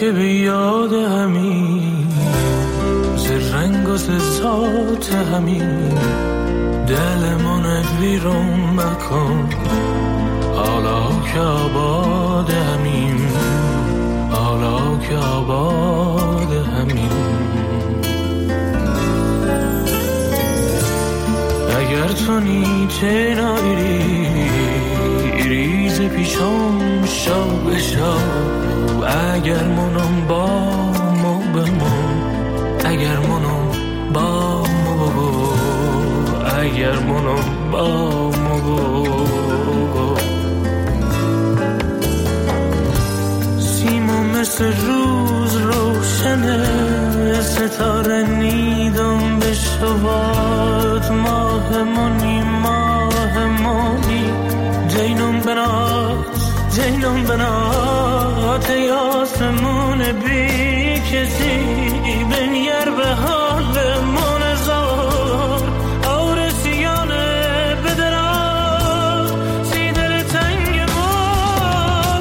که به یاد همین ز رنگ و ز ذات همین دلمون ویرون مکن حالا که آباد همین حالا که آباد همین اگر تو نیچه نایری پیشم شو بشو اگر منم با مو بمون اگر منم با مو بگو اگر منم با مو بگو سیمون مثل روز روشنه ستاره نیدم به شباد ماه منی جینم بنات ای آسمون بی کسی بنیر به حال منظار آرسیانه بدرا سی دل تنگ ما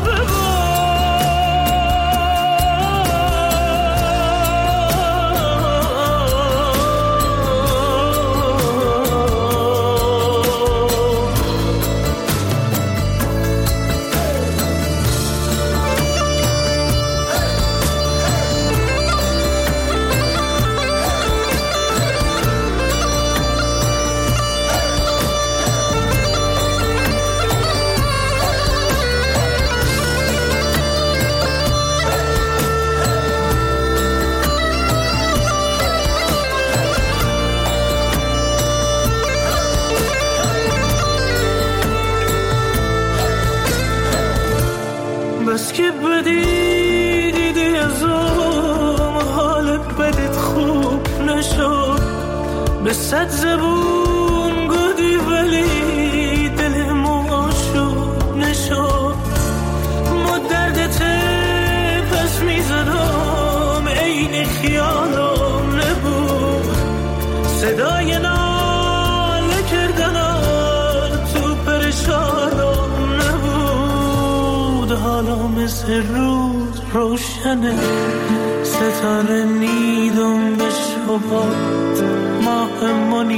بس که بدی دیدی ازم حال بدت خوب نشد به صد زبون گودی ولی دل ما شد نشد ما دردت پس میزدم عین خیالم نبود صدای ناله کردن تو پرشانم نبود حالا مثل روز روشنه ستاره نیدم به شبات ماه منی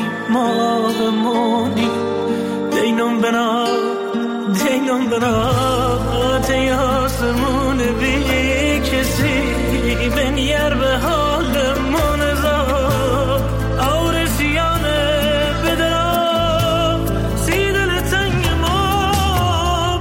دینم بنات ای آسمون بی کسی بنیر به حال منظار آرسیانه بدرا سی دل تنگ ما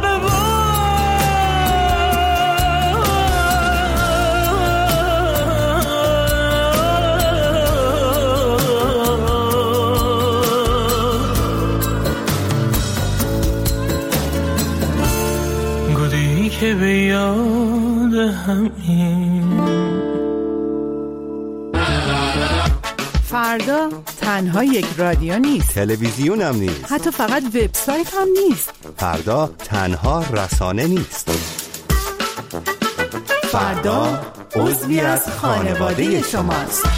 گودی که به یاد همین فردا تنها یک رادیو نیست، تلویزیون هم نیست، حتی فقط وبسایت هم نیست. فردا تنها رسانه نیست. فردا عضوی از خانواده شماست.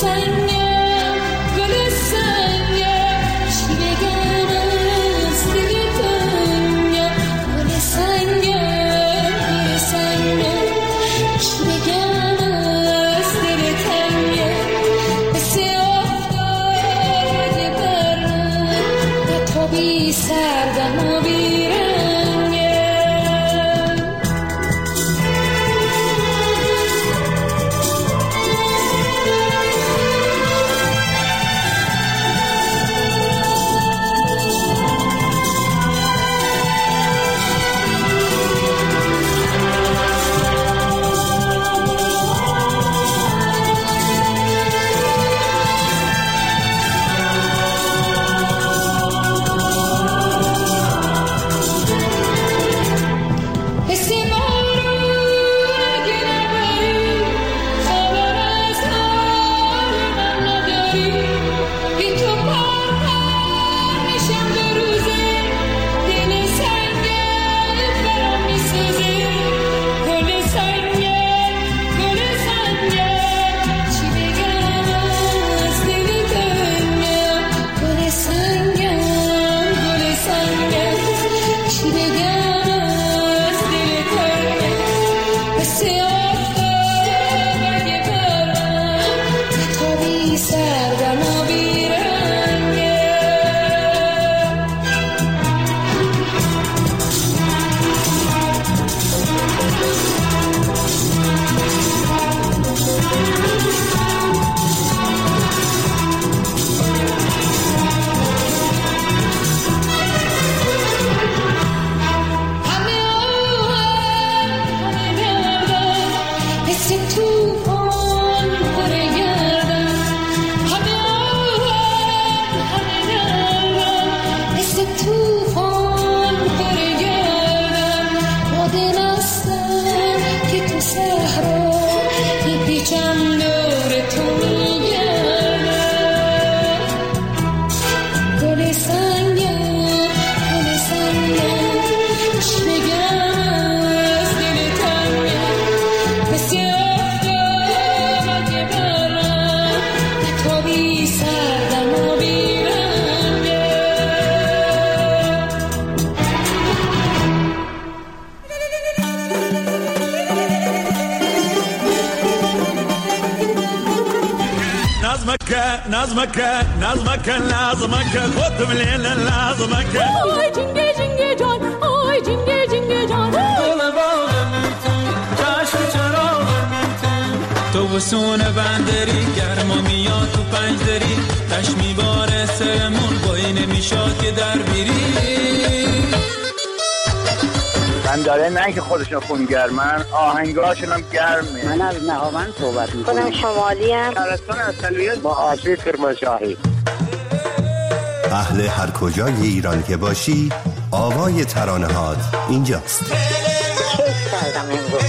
نظمك خود مليل لازمك آی جنگه جنگه جان آی جنگه جنگه جان گل باغم تو چشم چراغم تو بسون بندری گرما میاد تو پنجدری تش میباره سرمون بایی نمیشاد که در بیری من داره نه که خودشون خونگرمن آهنگاشون هم گرمه. من از نهاوند صحبت میکنم. خودم شمالی ام. شهرستان اصلیت با آسیب کرمانشاهی. اهل هر کجای ایران که باشی آوای ترانه‌هات اینجاست. کیف کردم امروز.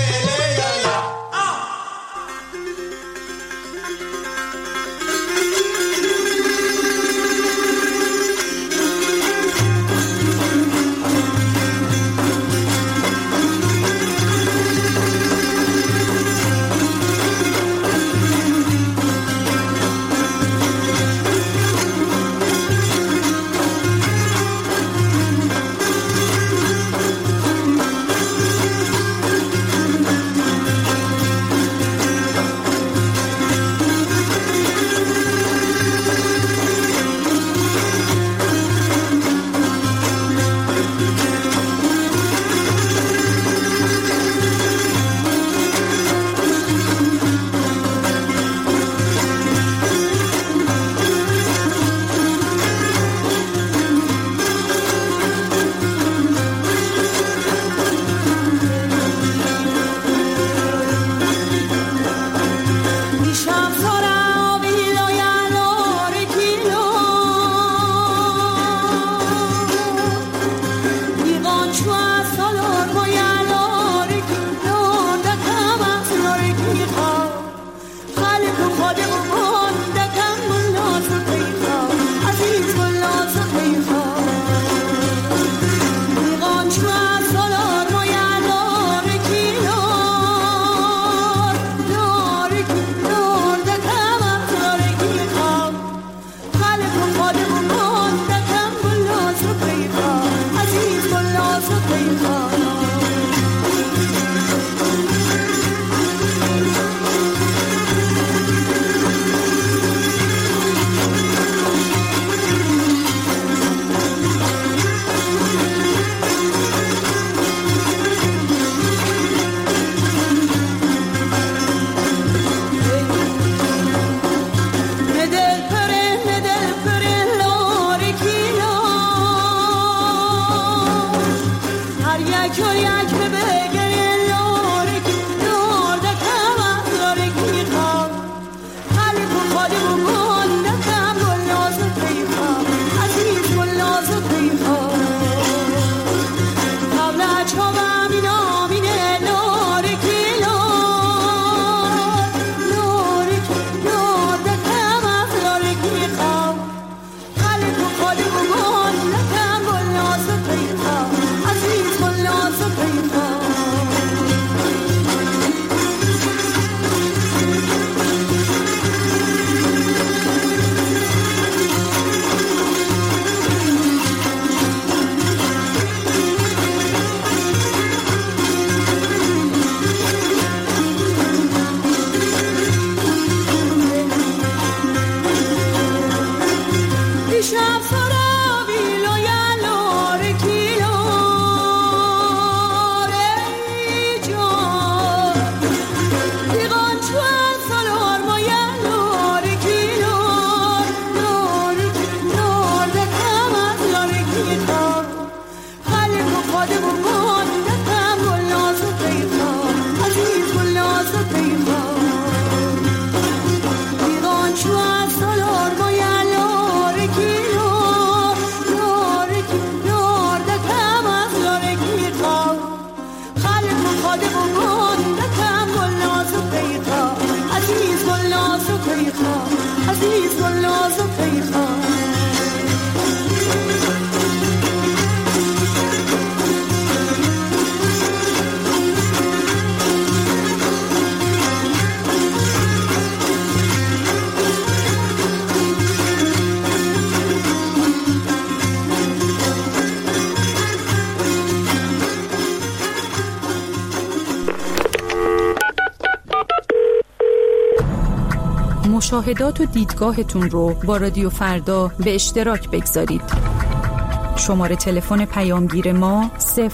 مشاهدات و دیدگاهتون رو با رادیو فردا به اشتراک بگذارید. شماره تلفن پیامگیر ما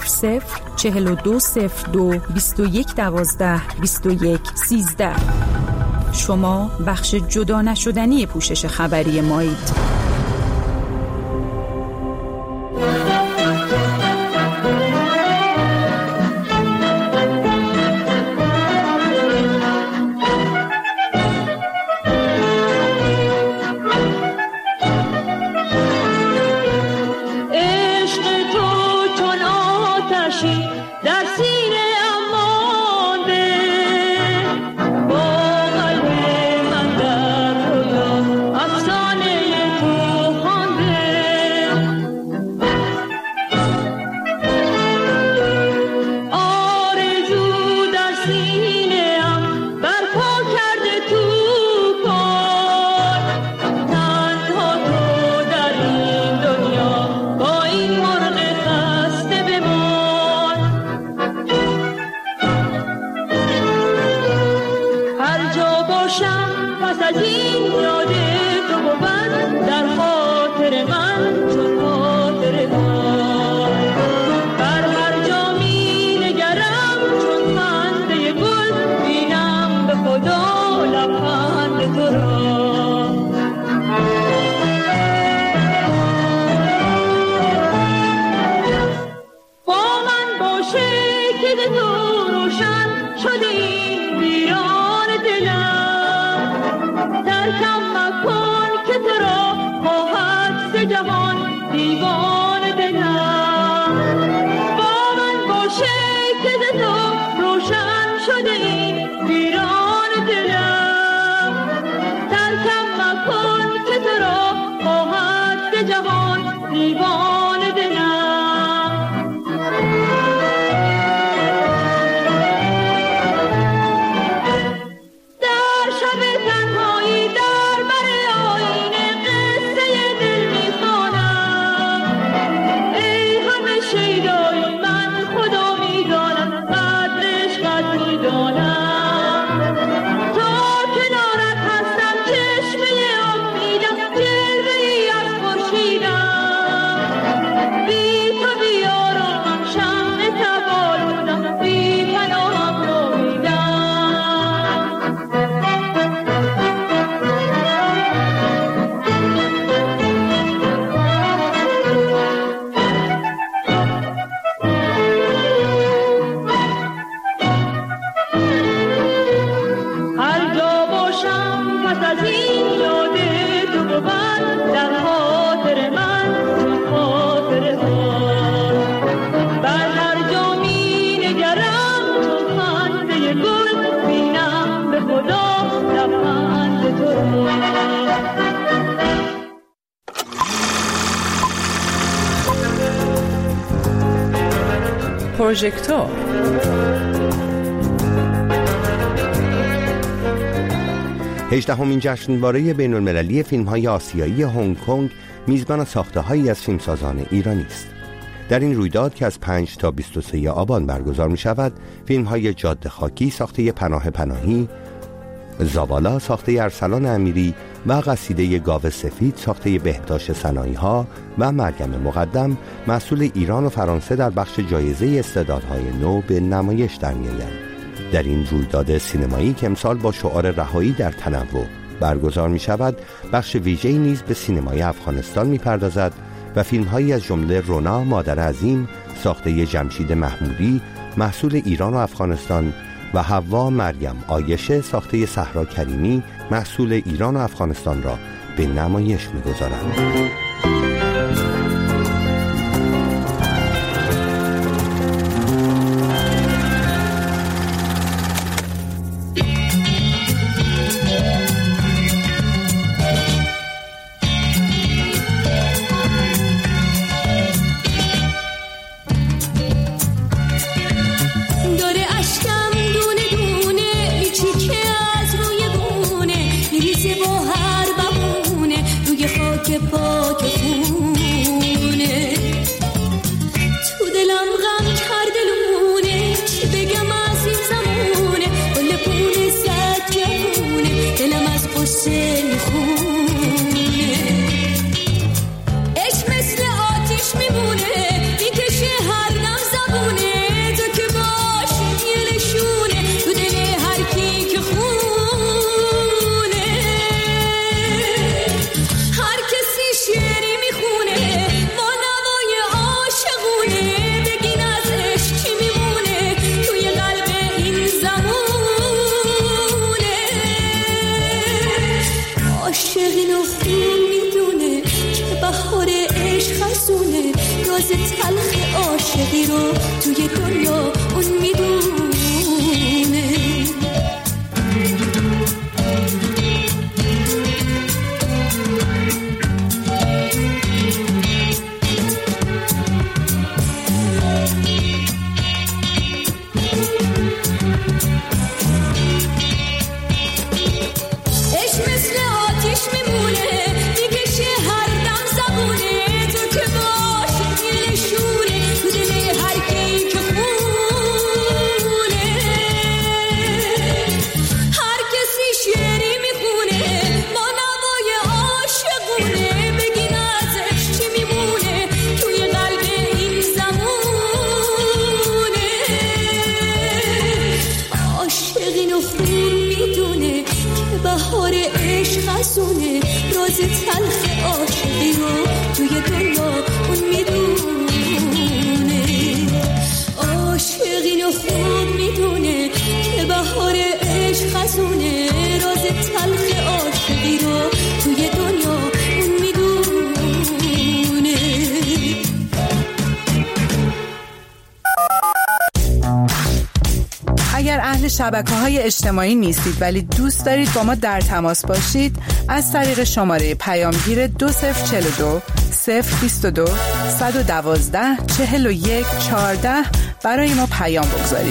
00420221122113. شما بخش جدا نشدنی پوشش خبری مایید. پروژکتور 18مین جشنواره بین‌المللی فیلم‌های آسیایی هنگ کنگ میزبان ساخته‌هایی از فیلمسازان ایرانی است. در این رویداد که از 5 تا 23 آبان برگزار می‌شود، فیلم‌های جاده خاکی ساخته پناه پناهی، زابالا ساخته ارسلان امیری و قصیده گاو سفید ساخته بهداشت صنایع‌ها و مریم مقدم محصول ایران و فرانسه در بخش جایزه استعدادهای نو به نمایش در می‌آیند. در این رویداد سینمایی که امسال با شعار رهایی در تنوع برگزار می شود، بخش ویژه‌ای نیز به سینمای افغانستان می پردازد و فیلم‌هایی از جمله رونا مادر عظیم ساخته جمشید محمودی محصول ایران و افغانستان و حوا مریم عایشه ساخته صحرا کریمی محصول ایران و افغانستان را به نمایش می گذارند. که پاک اینو خوب میدونه که بهار عشق خزونه، راز تلخ عاشقی رو توی دنیا اون میدونه. تلخ عاشقی رو توی دنیا اون میدونه. عاشقی رو خوب میدونه که بهار عشق خزونه، راز تلخ عاشقی رو توی دنیا اون میدونه. اگر اهل شبکه‌های اجتماعی نیستید ولی دوست دارید با ما در تماس باشید، از طریق شماره پیامگیر 2042 022 112 41 14 برای ما پیام بگذارید.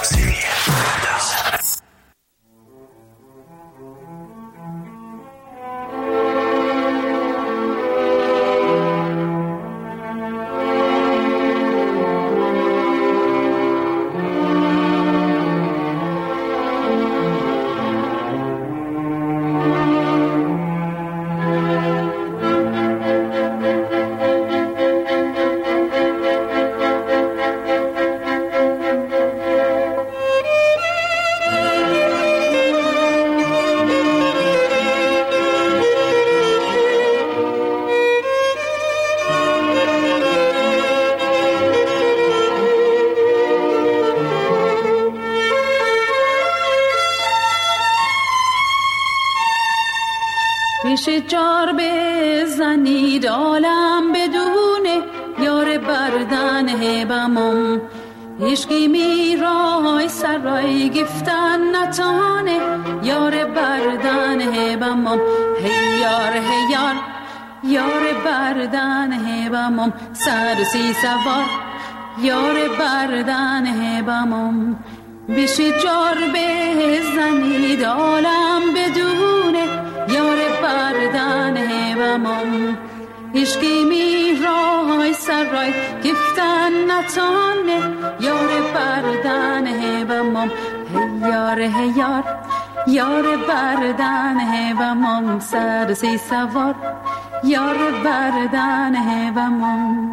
جار بزنید عالم بدونه یار بردن هبمم، عشقی میرای سرای گفتن نتانه یار بردن هبمم. هی یار هی یار یار بردن هبمم، 130 سوار یار بردن هبمم. بشه جار بزنید عالم بدونه یار بردن هبمم، عشقی میرای سرای گفتن نتانه یار بردن هبمم. هی یار هی یار یار بردن هبمم، 130 سوار یار بردن هبمم.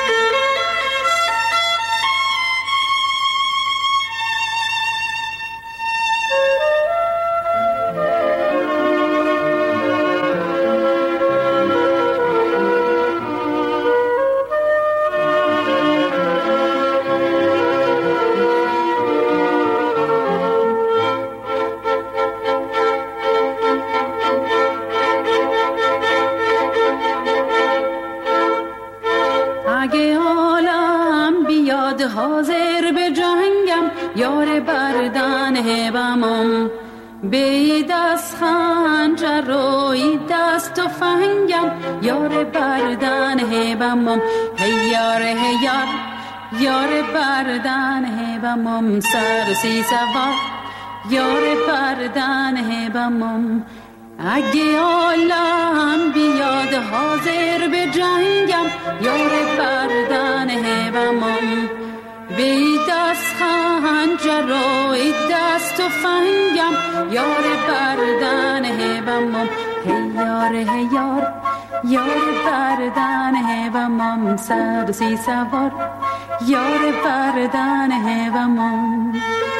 حاضر به جنگم یار بردن هبمم، به دست خنجر و ای دست تفنگم یار بردن هبمم. هی یار هی یار یار بردن هبمم، 130 سوار یار بردن هبمم. اگه عالم بیاد حاضر به جنگم یار بردن هبمم، به دست خنجر و ای دست تفنگم یار بردن هبمم. هی یار هی یار یار بردن هبمم، 130 سوار یار بردن هبمم.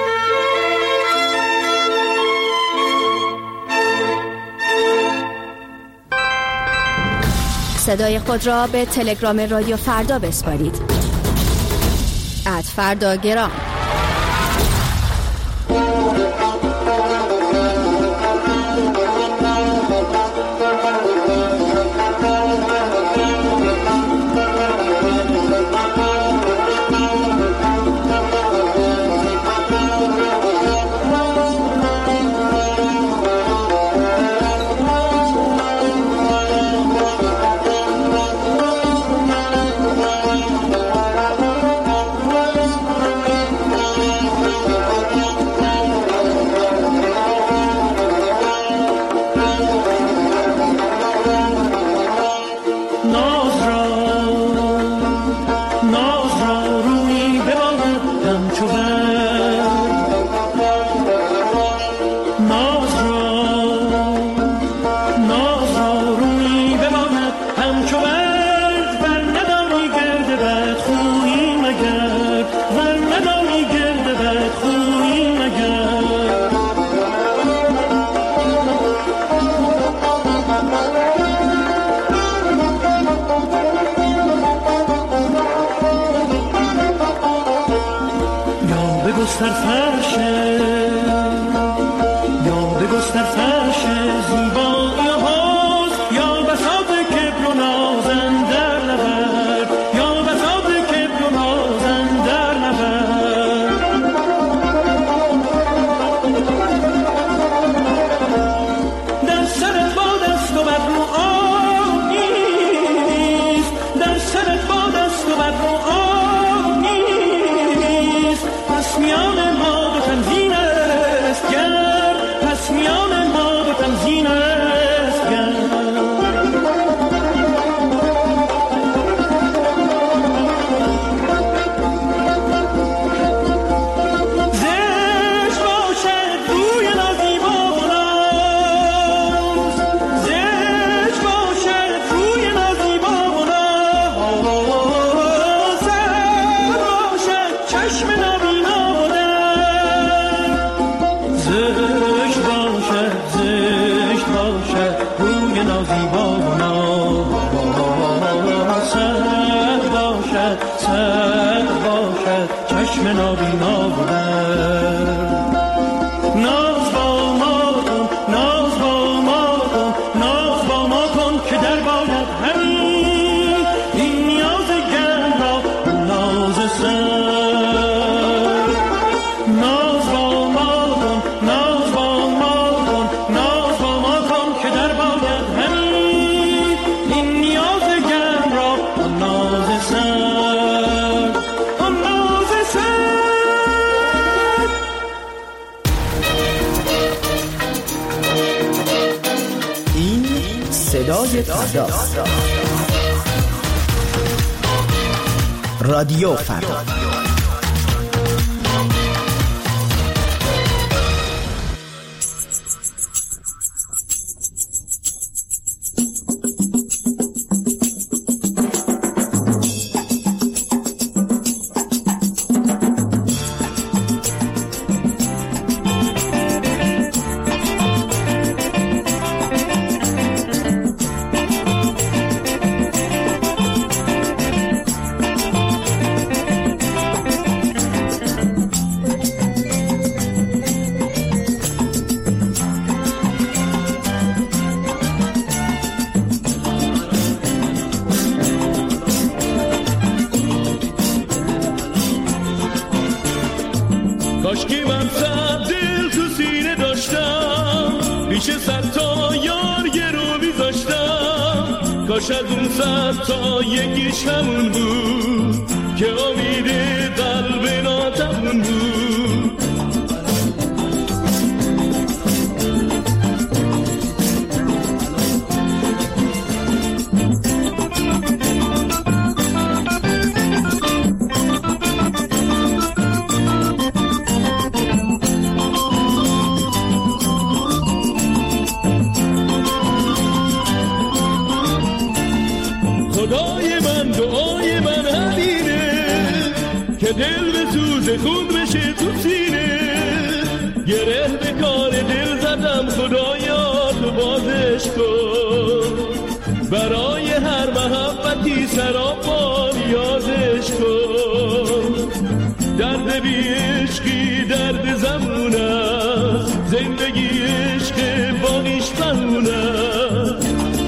صدای خود را به تلگرام رادیو فردا بسپارید. @فرداگرام. فرشه یا بگستر فرش زیبایی حوض یا بساط کبر و نازن در نبرد یا بساط کبر و نازن در نبرد در سرت با دست و بر رو آب نیست در سرت با دست و بر رو آب نیست پس میان ما به تنزین است گر پس میان ما به تنزین است گر زشت باشد روی نازیبا و ناز زشت باشد روی نازیبا و ناز سر باشد چشم نابینا و درد زشت باشد روی نازیبا و ناز سر باشد چشم نابینا و درد ناز با ما کن ناز با ما کن ناز با ما کن که در باید همین این نیاز گرم را ناز سر ناز با ما کن ناز با ما کن ناز با ما کن که در باید همین این نیاز گرم را ناز سر ناز سر این صدای فرداست. رادیو فردا. کاشکی من صد دل تو سینه داشتم پیش صد تا یار یه رو میذاشتم کاش از اون صد تا یکیش همون بود که امید قلب ناتمون بود خدای من دعای من همینه که دل به سوز خون بشه تو سینه گره به کار دل زدم خدایا تو بازش کن برای هر محبتی سراپا نیازش کن درد بی عشقی درد زمون است زندگی عشق باقیش فهمون است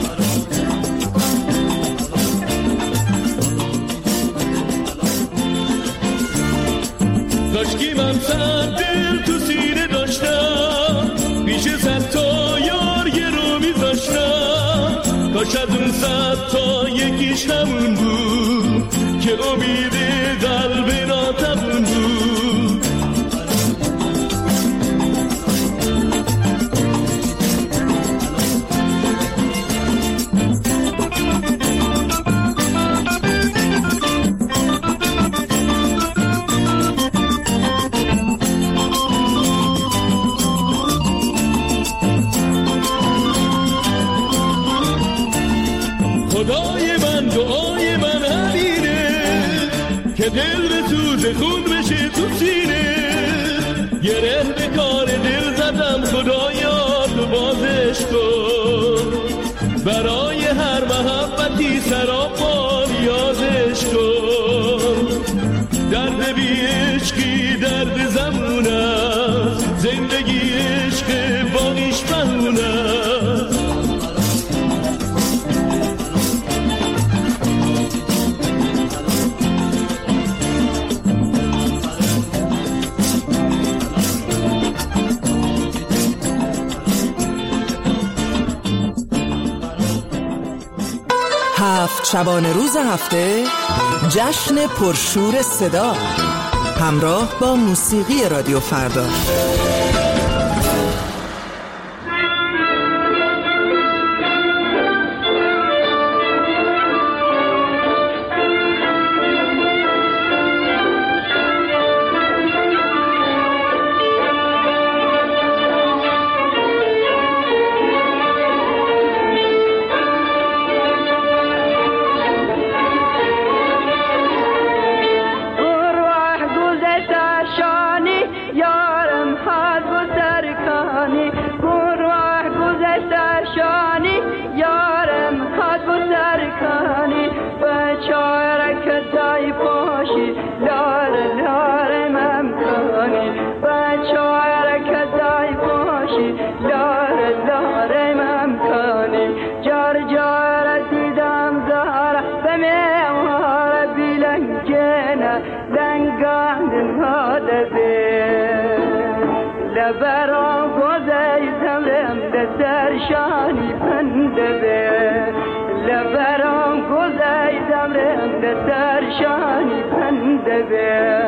کاشکی من صد دل تو سینه داشتم پیش صد تا یار یه رو میذاشتم کاش از اون صد تا یکیش همون بود که امید قلب ناتمون بود خدای من دعای من همینه که دل به سوز خون بشه تو سینه گره به کار دل زدم خدایا تو بازش کن برای هر محبتی سراپا نیازش کن درد بی عشقی درد زمونه زندگی عشق باقیش بهونه. هفت شبانه روز هفته جشن پرشور صدا همراه با موسیقی رادیو فردا. لبرام گذیدم رم سرشانی پنده به لبرام گذیدم رم سرشانی پنده به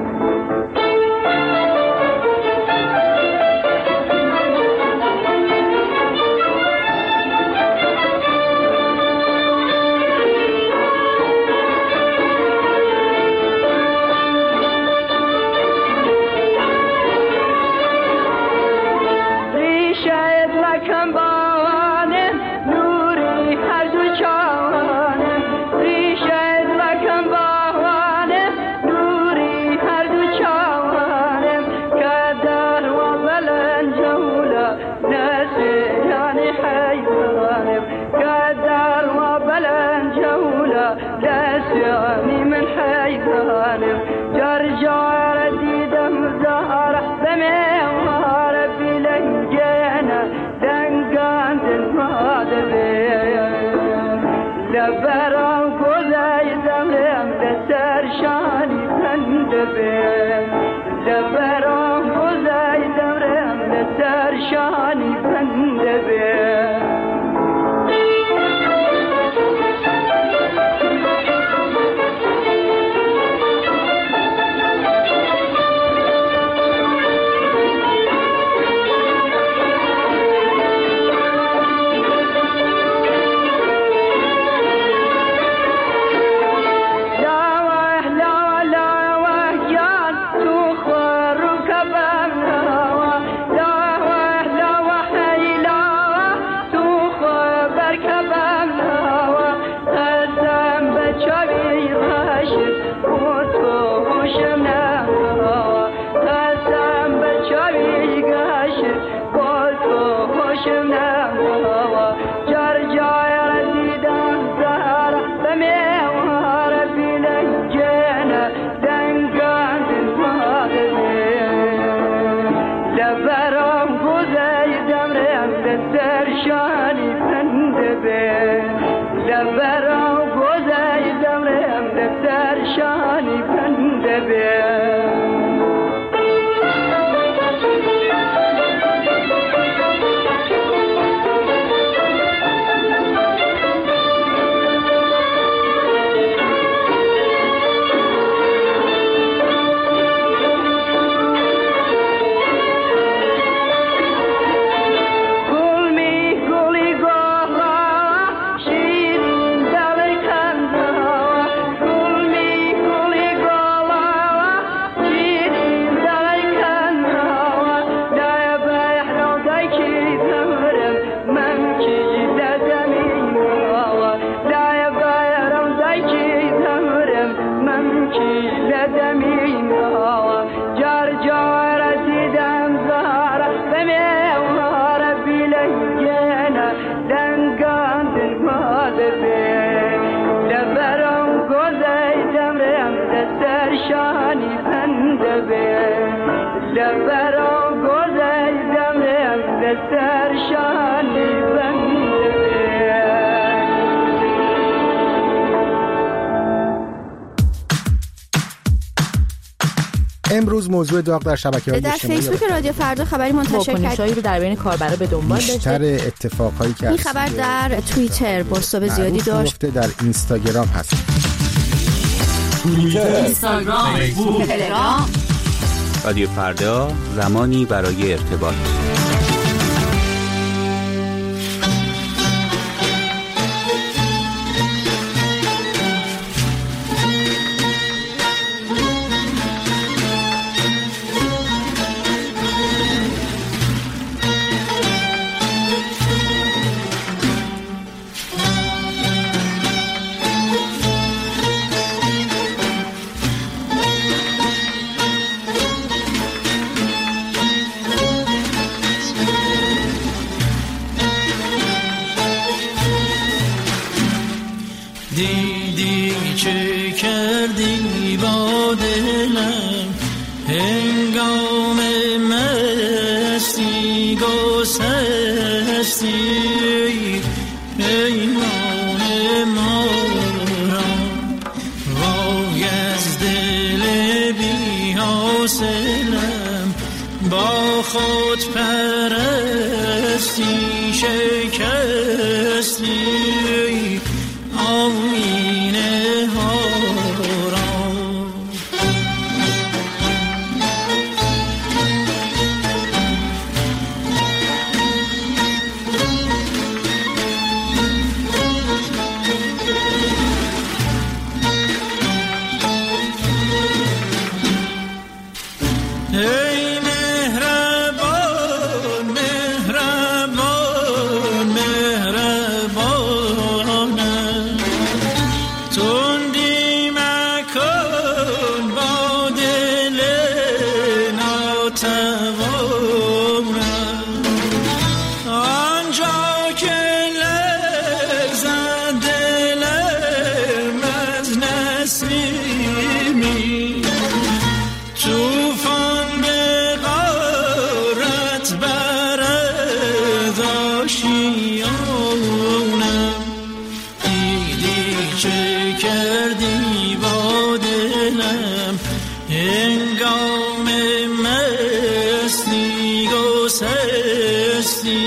لبرام گذیدم رم سرشانی پنده به لبرام گذیدم رم سرشانی پنده به لبرام به سرشانی بنده. امروز موضوع داغ در شبکه‌های اجتماعی در فیسبوک رادیو فردا خبری منتشر واکنش‌هایی رو در بین کاربرا به دنبال داشته. بیشتر اتفاقایی که این خبر در توییتر بازتاب زیادی داشت. در اینستاگرام هست. توییتر، اینستاگرام، فیسبوک، تلگرام. رادیو فردا، زمانی برای ارتباط. دیدی چه کردی با دلم هنگام مستی گسستی پیمان ما را وای از دل بی حاصلم با خود پرستی شکستی آینه ها را. ای مهربان مهربان مهربانم تندی مکن با دل ناتوانم آنجا که لرزد دلم از نسیمی توفان به غارت برد آشیانم دیدی چه کردی با دلم هنگام مستی گسستی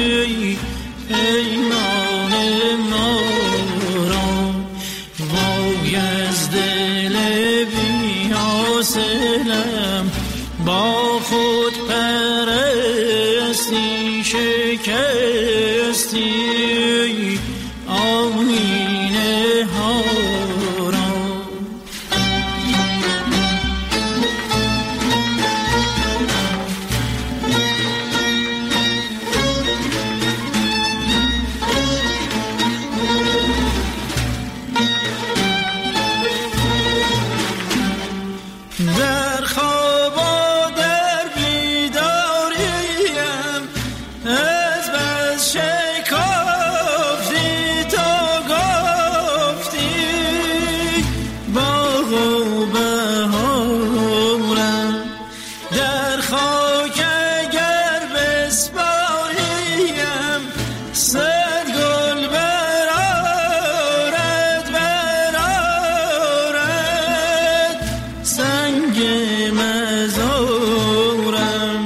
پیمان ما را وای از دل بی حاصلم با خود پرستی شکستی آینه ها را. در خواب و در بیداریم از بس شکافتی تا گفتی باغ و بهارم در خاک اگر بسپاریم صد گل برآرد برآرد سنگ مزارم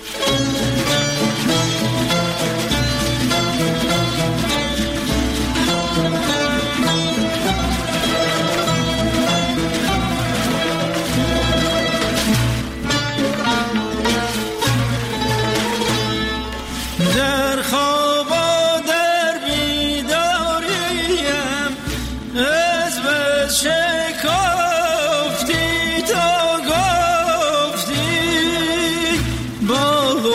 در خواب و در بیداریم از بس شکافتی تا گفتی باغ و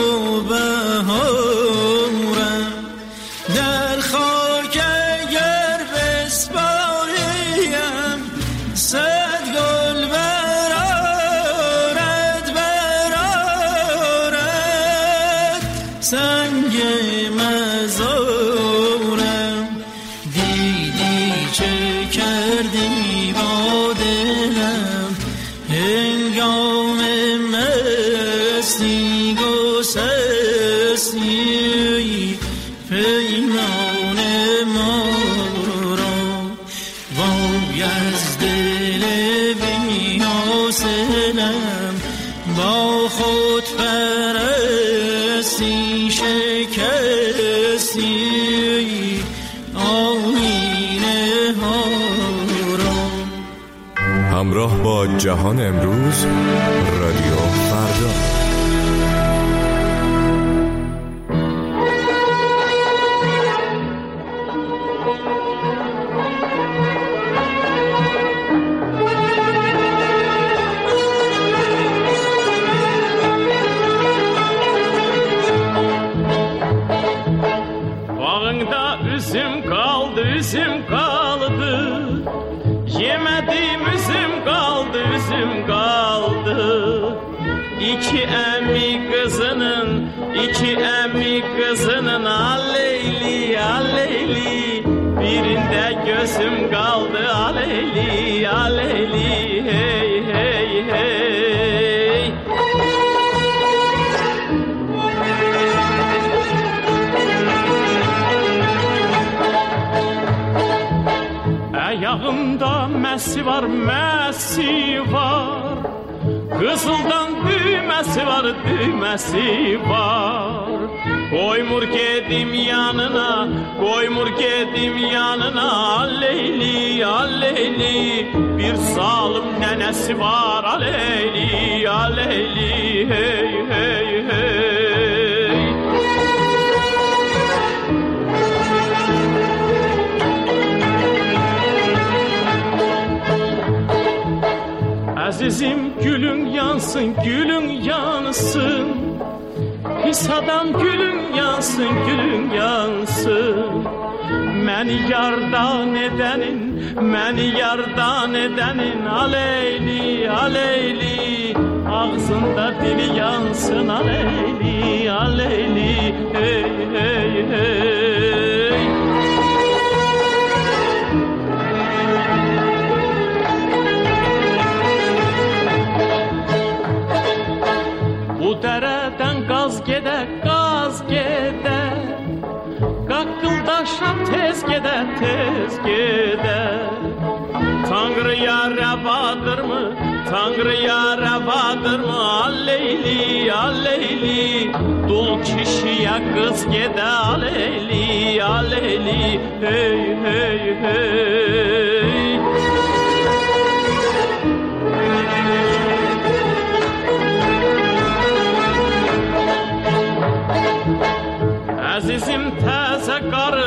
بهارم در خاک اگر بسپاریم صد گل برآرد برآرد سنگ مزارم دیدی چه کردی با دلم هنگام مستی گسستی رسی پیمان ما را وای از دل بی حاصلم با خود پرستی شکستی آینه ها را. همراه با جهان امروز رادیو فردا. Üzüm kaldı, yemedim üzüm kaldı, üzüm kaldı. İki emmi kızının aleyli aleyli, birinde gözüm kaldı aleyli aleyli, hey hey hey. Ayağımda məsi var, Qızıldan düyməsi var, düyməsi var. Qoymur gedim yanına, aleyli, aleyli. Bir zalım nənəsi var, aleyli, aleyli, hey, hey, hey. Azizim gülün yansın, gülün yansın. Pis adam gülün yansın, gülün yansın. Məni yardan edenin aleyli, aleyli. Ağzında dili yansın, aleyli, aleyli, hey, hey, hey. Dərədən qaz gedər, qaqqıldaşam tez gedər. Tanrıya rəvadırmı, aleyli, aleyli. Dul kişiyə qız gedər, aleyli, aleyli, hey, hey, hey. Azizim təzə qarı,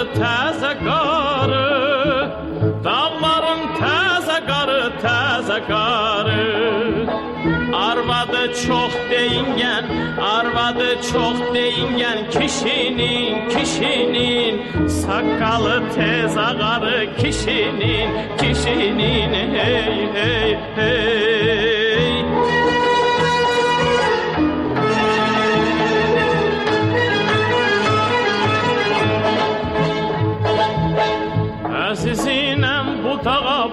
dağlarım təzə qarı. Arvadı çox deyingen kişinin sakalı tez ağarı kişinin hey hey hey. Azizinem bu dağa,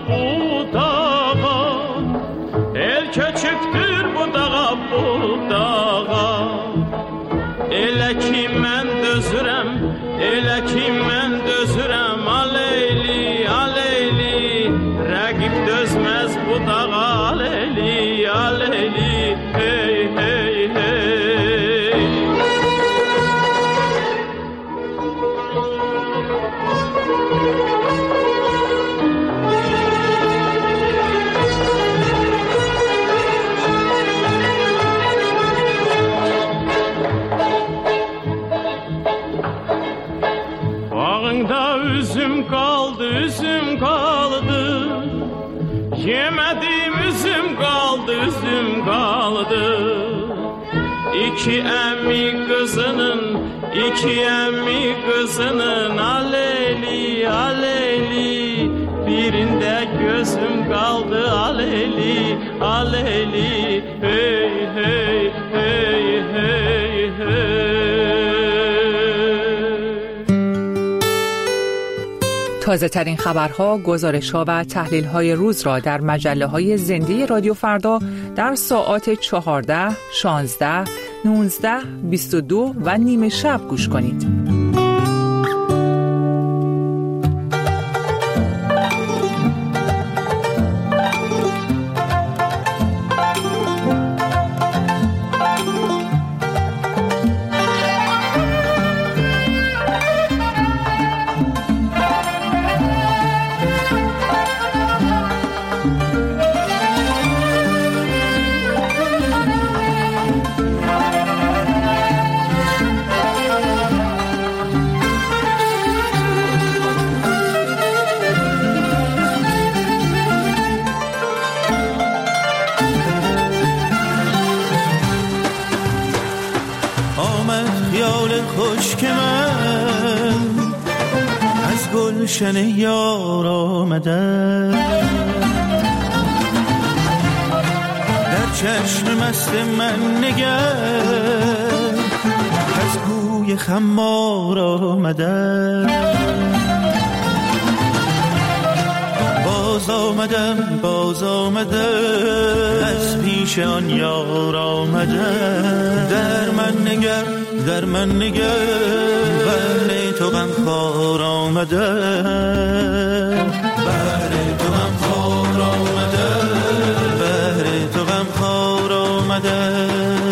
el köçüktür bu dağa. Elə ki mən dözürəm, aleyli, aleyli. Rəqib dözməz bu dağa, aleyli, aleyli, hey, hey, hey. Bağında üzüm kaldı, yemedim üzüm kaldı. İki emmi kızının aleyli, aleyli. Birinde gözüm kaldı, aleyli, aleyli, hey, hey, hey, hey, hey. تازه ترین خبرها، گزارش‌ها و تحلیل‌های روز را در مجله‌های زنده رادیو فردا در ساعات 14، 16، 19 22 و نیم شب گوش کنید. گلشن یار آمده در چشم مست من نگر از گوی خمار آمده باز آمده از پیش آن یار آمده در من نگر بهر تو غمخوار آمده بهر تو غمخوار آمده بهر تو غمخوار آمده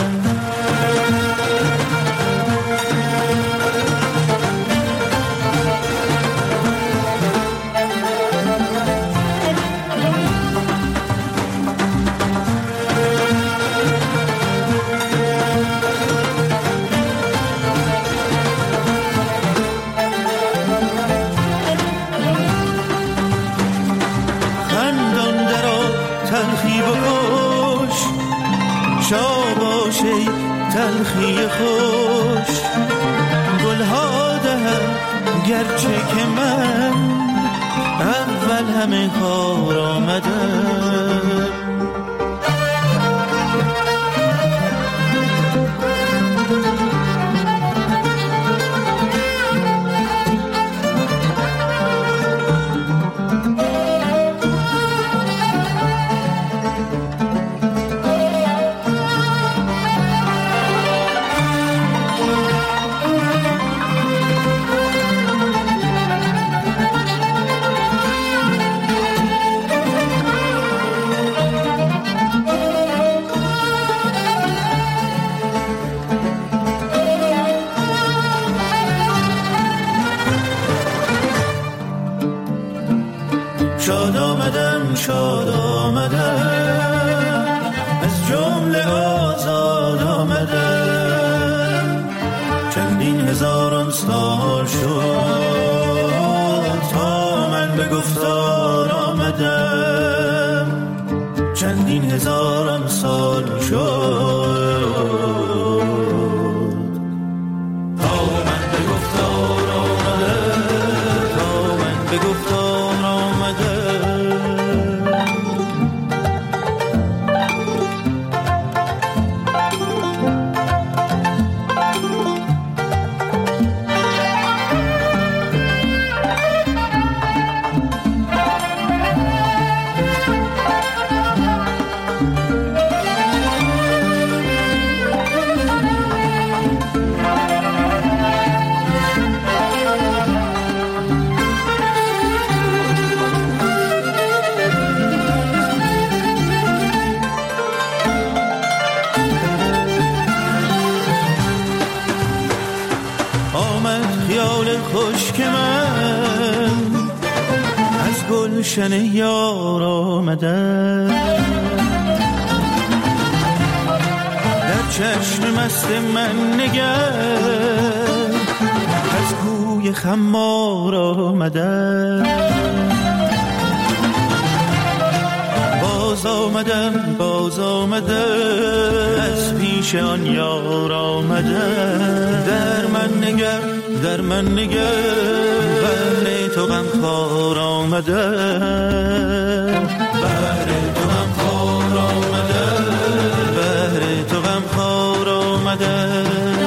شاباشی تلخی خوش گلها دهم گرچه که من اول همه خار آمدم شاد آمدم از جمله آزاد آمدم چندین هزاران سال شد تا من به گفتار آمدم چندین هزاران سال شد تا من به گفتار آمدم تا من به گفتار آمدم گلشن یار آمده در چشم مست من نگر از گوی خمار آمده باز آمده از پیش آن یار آمده در من نگر بهر تو غمخوار آمده بهر تو غمخوار آمده بهر تو غمخوار آمده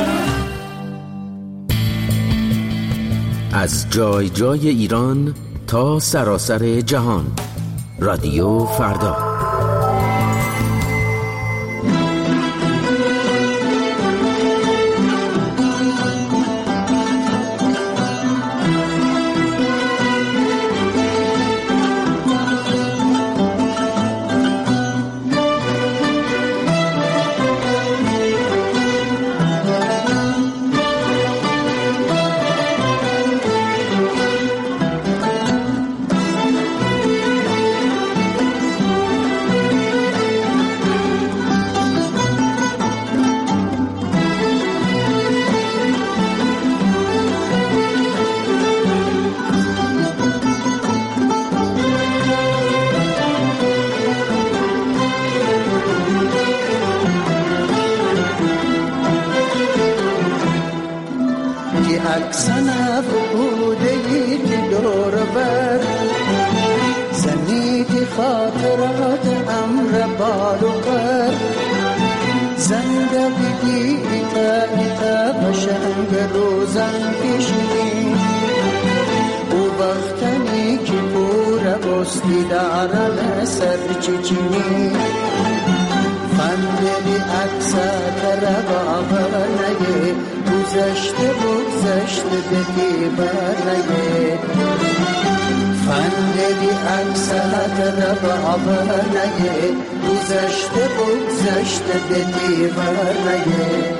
از جای جای ایران تا سراسر جهان رادیو فردا عکسنا بوده که دور بر زنید خاطرات امر بال و پر زندگی ایتا بشنگ روزن کشیدیم او وقتنی که پور بستی دارن سر چچینی فندلی اکسات ربابر نگه گذشته بگی برنگه فندلی اکسات ربابر نگه گذشته بگی برنگه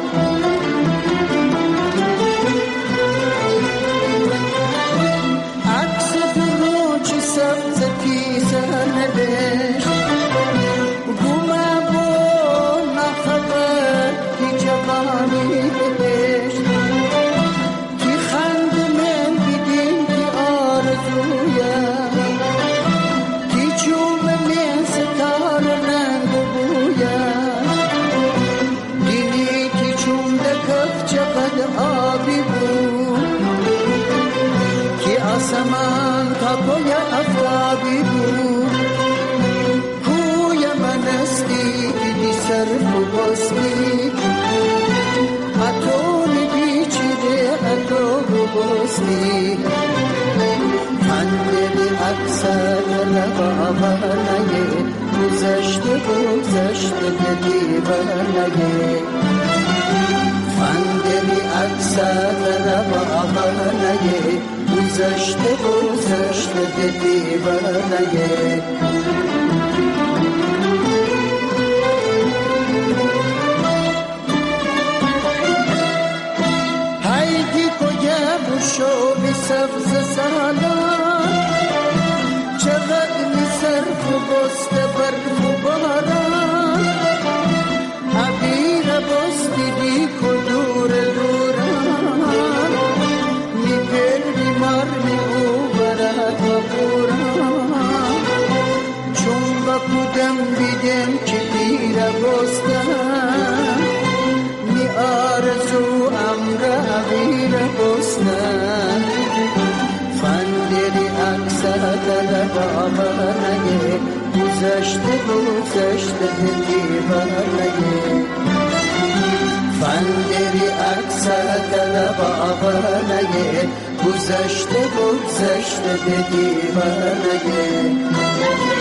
عکس درو چی سبز تیزه نبشت آسمان کپوی افتابی بود کوی منستی دیدی سرف و بستی اتون بیچیده اتو و بستی پندلی اکسر ربابر نگه گذشته بدی برنگه فندلی اکسر ربابر نگه گذشته بدی برنگه هایدی کجا بشو بی سبز سالان چقدر می صرف و بسته برف و باران عبیر بستی دی کدور دوران می پر بیمار می او برد و بوران چون با کدم بیدم که دیر بستن می آرزو امر عبیر بستن فندلی اکسر ربابر نگه گذشته بدی برنگه فندلی اکسر ربابر نگه گذشته بدی برنگه